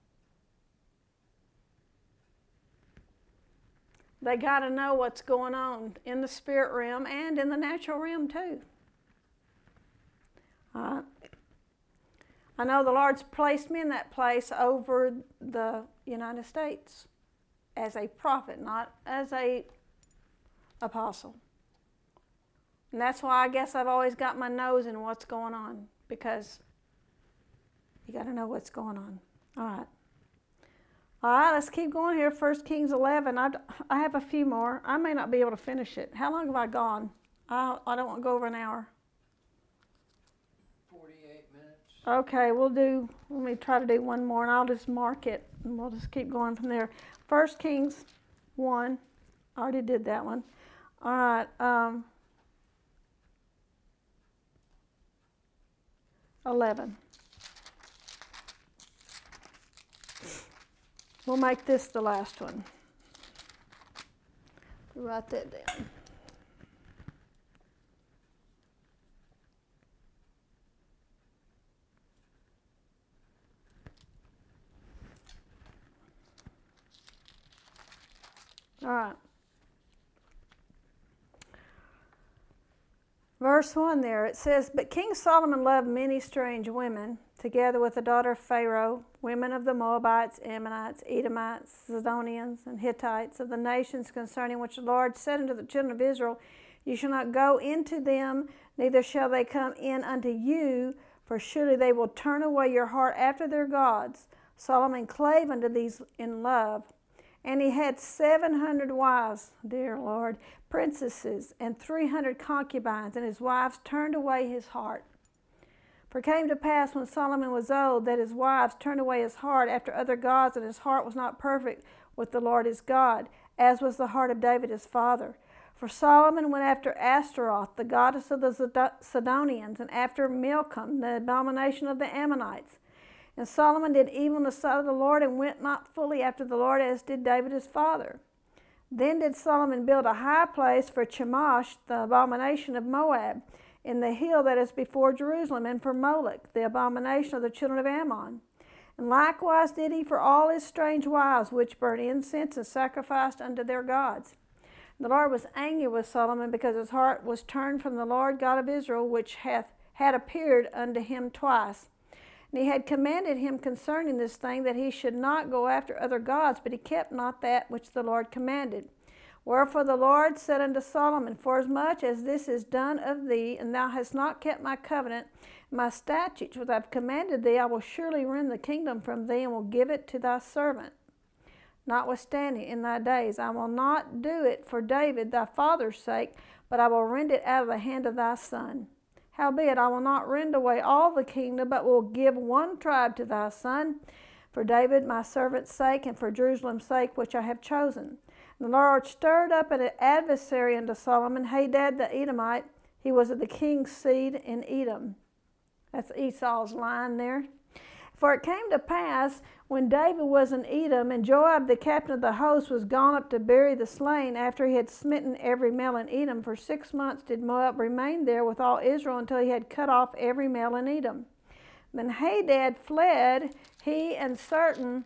They got to know what's going on in the spirit realm and in the natural realm too. Uh, I know the Lord's placed me in that place over the United States as a prophet, not as a apostle. And that's why I guess I've always got my nose in what's going on, because you got to know what's going on. All right. All right, let's keep going here. First Kings eleven. I, I have a few more. I may not be able to finish it. How long have I gone? I, I don't want to go over an hour. forty-eight minutes. Okay, we'll do, let me try to do one more, and I'll just mark it, and we'll just keep going from there. First Kings one. I already did that one. All right. Um, eleven. We'll make this the last one. Write that down. All right. Verse one there, it says, But King Solomon loved many strange women, together with the daughter of Pharaoh, women of the Moabites, Ammonites, Edomites, Zidonians, and Hittites, of the nations concerning which the Lord said unto the children of Israel, You shall not go into them, neither shall they come in unto you, for surely they will turn away your heart after their gods. Solomon clave unto these in love. And he had seven hundred wives, dear Lord, princesses, and three hundred concubines, and his wives turned away his heart. For it came to pass when Solomon was old that his wives turned away his heart after other gods, and his heart was not perfect with the Lord his God, as was the heart of David his father. For Solomon went after Ashtaroth, the goddess of the Sidonians, and after Milcom, the abomination of the Ammonites. And Solomon did evil in the sight of the Lord, and went not fully after the Lord, as did David his father. Then did Solomon build a high place for Chemosh, the abomination of Moab, in the hill that is before Jerusalem, and for Moloch, the abomination of the children of Ammon. And likewise did he for all his strange wives, which burned incense and sacrificed unto their gods. The Lord was angry with Solomon, because his heart was turned from the Lord God of Israel, which hath had appeared unto him twice. And he had commanded him concerning this thing, that he should not go after other gods, but he kept not that which the Lord commanded. Wherefore the Lord said unto Solomon, Forasmuch as this is done of thee, and thou hast not kept my covenant, my statutes which I have commanded thee, I will surely rend the kingdom from thee, and will give it to thy servant. Notwithstanding, in thy days I will not do it for David thy father's sake, but I will rend it out of the hand of thy son. Howbeit, I will not rend away all the kingdom, but will give one tribe to thy son, for David my servant's sake, and for Jerusalem's sake, which I have chosen. And the Lord stirred up an adversary unto Solomon, Hadad the Edomite. He was of the king's seed in Edom. That's Esau's line there. For it came to pass, when David was in Edom, and Joab the captain of the host was gone up to bury the slain, after he had smitten every male in Edom, for six months did Moab remain there with all Israel, until he had cut off every male in Edom. Then Hadad fled, he and certain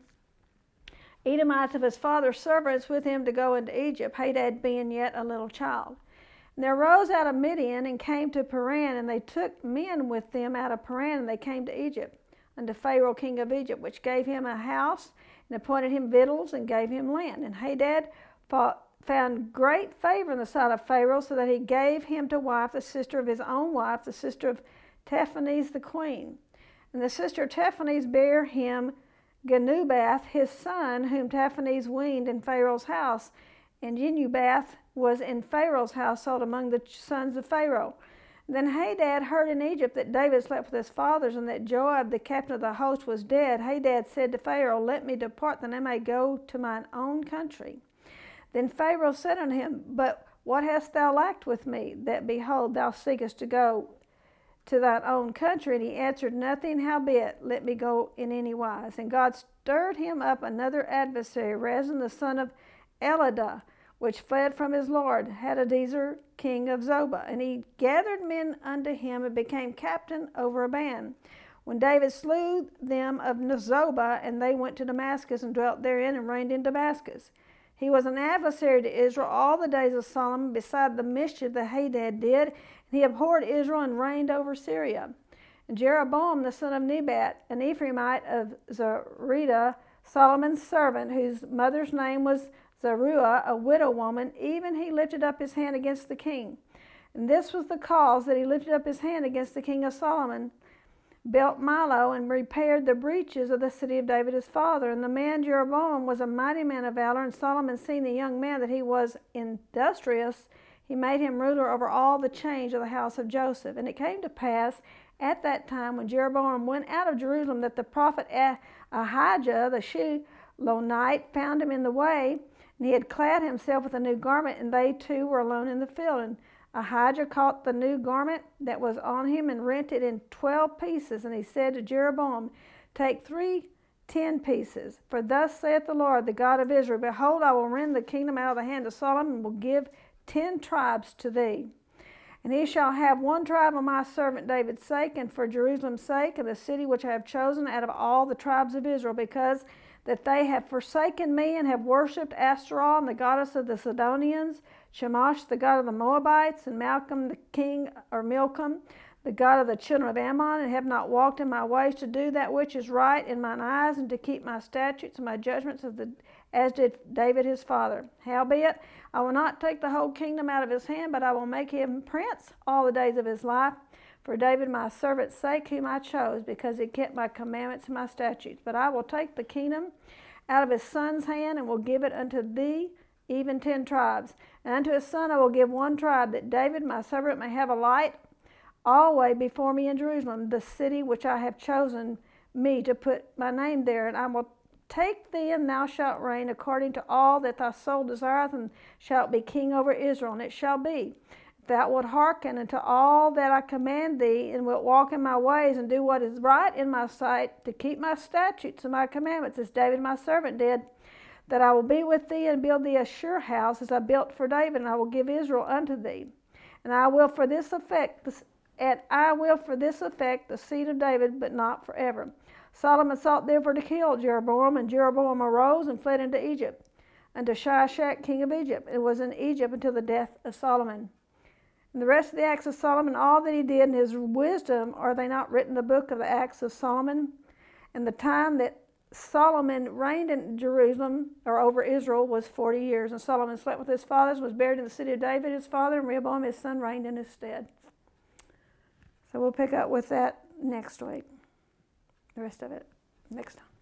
Edomites of his father's servants with him, to go into Egypt, Hadad being yet a little child. And there arose out of Midian, and came to Paran, and they took men with them out of Paran, and they came to Egypt, unto Pharaoh king of Egypt, which gave him a house, and appointed him victuals, and gave him land. And Hadad fought, found great favor in the sight of Pharaoh, so that he gave him to wife the sister of his own wife, the sister of Taphanes the queen. And the sister of Taphanes bare him Genubath, his son, whom Taphanes weaned in Pharaoh's house. And Genubath was in Pharaoh's household among the sons of Pharaoh. Then Hadad heard in Egypt that David slept with his fathers, and that Joab the captain of the host was dead. Hadad said to Pharaoh, Let me depart, that I may go to mine own country. Then Pharaoh said unto him, But what hast thou lacked with me, that, behold, thou seekest to go to thine own country? And he answered, Nothing, howbeit, let me go in any wise. And God stirred him up another adversary, Rezin the son of Eladah, which fled from his lord, Hadadezer, king of Zobah. And he gathered men unto him, and became captain over a band. When David slew them of Zobah, and they went to Damascus, and dwelt therein, and reigned in Damascus. He was an adversary to Israel all the days of Solomon, beside the mischief that Hadad did. And he abhorred Israel, and reigned over Syria. And Jeroboam the son of Nebat, an Ephraimite of Zereda, Solomon's servant, whose mother's name was Zeruiah, a widow woman, even he lifted up his hand against the king. And this was the cause that he lifted up his hand against the king of Solomon, built Milo, and repaired the breaches of the city of David his father. And the man Jeroboam was a mighty man of valor, and Solomon, seeing the young man that he was industrious, he made him ruler over all the change of the house of Joseph. And it came to pass at that time, when Jeroboam went out of Jerusalem, that the prophet Ahijah the Shilonite found him in the way. And he had clad himself with a new garment, and they two were alone in the field. And Ahijah caught the new garment that was on him, and rent it in twelve pieces. And he said to Jeroboam, Take three ten pieces. For thus saith the Lord, the God of Israel, Behold, I will rend the kingdom out of the hand of Solomon, and will give ten tribes to thee. And he shall have one tribe of my servant David's sake, and for Jerusalem's sake, and the city which I have chosen out of all the tribes of Israel, because that they have forsaken me, and have worshipped Ashtaroth, the goddess of the Sidonians, Chemosh, the god of the Moabites, and Malcolm the king, or Milcom, the god of the children of Ammon, and have not walked in my ways to do that which is right in mine eyes, and to keep my statutes and my judgments, as, the, as did David his father. Howbeit, I will not take the whole kingdom out of his hand, but I will make him prince all the days of his life, for David my servant's sake, whom I chose, because he kept my commandments and my statutes. But I will take the kingdom out of his son's hand, and will give it unto thee, even ten tribes. And unto his son I will give one tribe, that David my servant may have a light always before me in Jerusalem, the city which I have chosen me to put my name there. And I will take thee, and thou shalt reign according to all that thy soul desireth, and shalt be king over Israel. And it shall be, if thou wilt hearken unto all that I command thee, and wilt walk in my ways, and do what is right in my sight, to keep my statutes and my commandments, as David my servant did, that I will be with thee, and build thee a sure house, as I built for David, and I will give Israel unto thee. And I will for this effect, and I will for this effect the seed of David, but not forever. Solomon sought therefore to kill Jeroboam, and Jeroboam arose and fled into Egypt, unto Shishak king of Egypt, and was in Egypt until the death of Solomon. And the rest of the acts of Solomon, all that he did in his wisdom, are they not written in the book of the acts of Solomon? And the time that Solomon reigned in Jerusalem, or over Israel, was forty years. And Solomon slept with his fathers, was buried in the city of David his father, and Rehoboam his son reigned in his stead. So we'll pick up with that next week. The rest of it next time.